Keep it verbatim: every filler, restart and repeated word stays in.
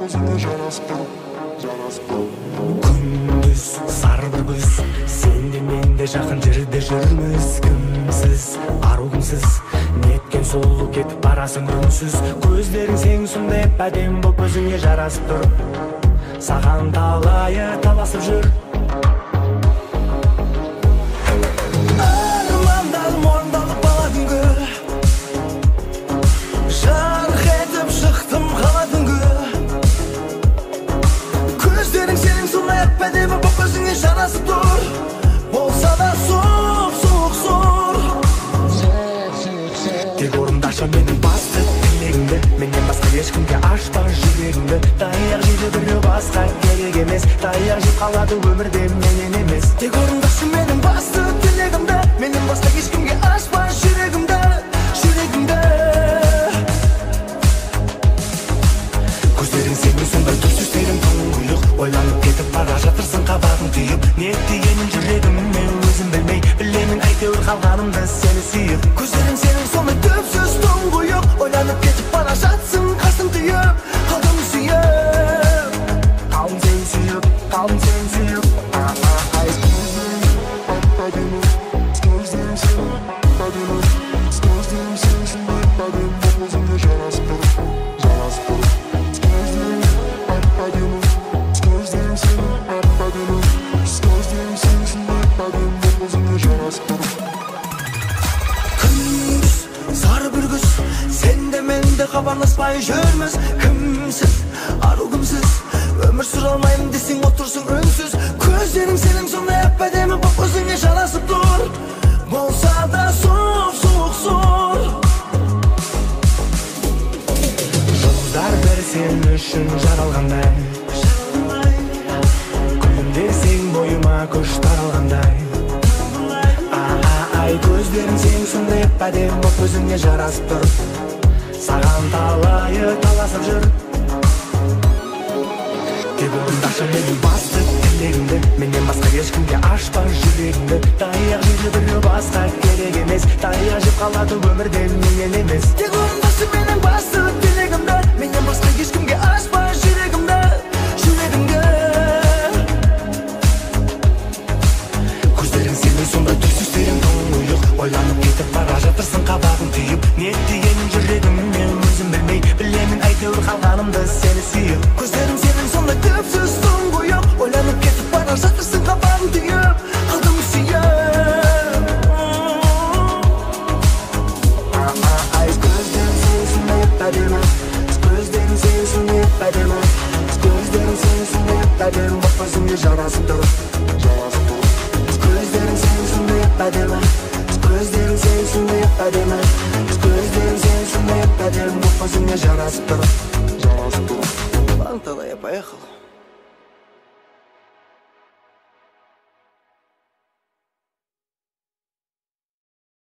Күндүз сары бір күз, сенде менде жақын жерде жүрміз. Кімсіз, арулымсыз, неткен сұлу кетіп барасың үнсіз. Көздерің сен сұмдеп әдем боп өзіңе жарасып тұр. Саған талайы таласып жүр. Армандарым орындалып бала күнгі, жарқ етіп шықтым қала түнгі. Көздерің сенің сұмдеп әдемі боп өзіңе жарасып тұр. Болса да соқ, соқ, зор. Тек орындашы менің басты тілегімді, менен басқа ешкімге ашпа жүрегімді. Таяқ жейді біреу басқа керек емес, таяқ жеп қалады өмірде менен емес. Тек орындашы менің басты тілегімді, менен басқа ешкімге ашпа жүрегімді, жүрегімді. Көздерің сенің сондай түпсіздерің тұңғиық, ойланып кетіп бара жатырсың қабағың түйіп. Не дегенін жүрегіме өзім білмей, білемін әйтеуір қалғанымды сені сүйіп. Көздерің сенің сондай түпсіз тұңғиық, ойланып кетіп бара жатсың қасың түйіп, қалдым сүйіп. Қалдым сен сүйіп, қалдым сен сүйіп. Күндіз сары бір күз, сенде менде хабарласпай жүрміз. Кімсіз, ару кімсіз, өмір сүре алмаймын десең отырсың үнсіз. Көздерің сенің сондай әп-әдемі боп өзіңе жарасып тұр. Болса да соқ, соқ, зор. Жұлдыздар бір сен үшін жаралғандай, күлімдесең бойыма күш таралғандай. Ай, көздерің сен сондай әп-әдемі боп өзіңе жарасып тұр. Саған талайы таласып жүр. Тек орындашы менің басты тілегімді, менен басқа ешкімге ашпа жүрегімді. Таяқ жейді біреу басқа керек емес, таяқ жеп қалады өмірде менен емес. Тек орындашы менің басты тілегімді, менен басқа ешкімге ашпа жүрегімді, жүрегімді. Көздерің сенің сондай түпсіздерің тұңғиық, ойланып кетіп бара жатырсың қабағың түйіп. Не дегенін жүрегіме өзім білмей, білемін әйтеуір қалғанымды сені сүйіп. Көздерің сенің сондай түпсіз тұңғиық, ойланып кетіп бара жатырсың қабағың түйіп, қалдым сүйіп. Көздерің сенің сондай әп-әдемі, көздерің сенің сондай әп-әдемі, көздерің сенің сондай әп-әдемі боп өзіңе жарасып тұр. Көздерің сенің сондай әп-әдемі, көздерің сенің сондай әп-әдемі, көздерің сенің сондай әп-әдемі боп өзіңе жарасып тұр. Ладно, тогда я поехал.